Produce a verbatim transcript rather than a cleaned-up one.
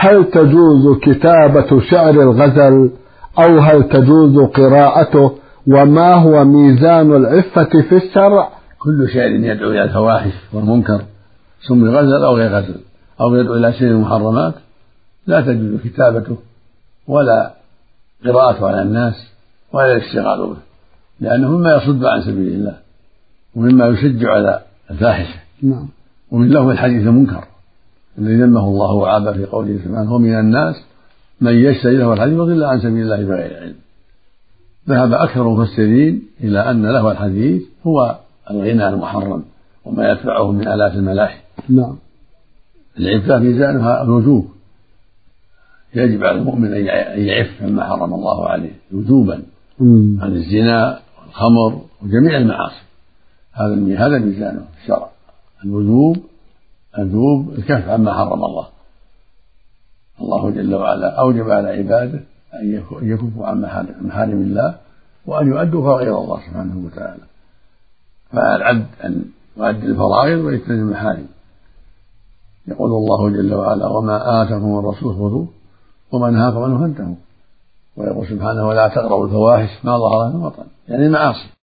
هل تجوز كتابة شعر الغزل أو هل تجوز قراءته؟ وما هو ميزان العفة في الشرع؟ كل شعر يدعو إلى الفواحش والمنكر سمي غزل أو غير غزل أو يدعو إلى شيء المحرمات لا تجوز كتابته ولا قراءته على الناس ولا الاشتغال به، لأنه مما يصد عن سبيل الله ومما يشجع على الفاحشة. نعم. ومن له الحديث المنكر الذي ذمه الله وعابه في قوله سبحانه: ومن الناس من يشتري له الحديث ويضل عن سبيل الله بغير علم. ذهب أكثر المفسرين إلى أن له الحديث هو الغنى المحرم وما يتبعه من آلات الملاهي. نعم. العفة ميزانها الوجوب، يجب على المؤمن أن يعف مما حرم الله عليه وجوبا عن الزنا والخمر وجميع المعاصي. هذا هذا ميزانه الشرع، الوجوب الوجوب الكف عما حرم الله. الله جل وعلا أوجب على عباده أن يكفوا عن محارم الله وأن يؤدوا غير الله سبحانه وتعالى، فالعبد أن يؤدي الفرائض ويجتنب المحارم. يقول الله جل وعلا: وما آتاكم الرسول خذوه وما نهاكم عنه فانتهوا. ويقول سبحانه: ولا تقربوا الفواحش ما ظهر منها وما بطن، يعني المعاصي.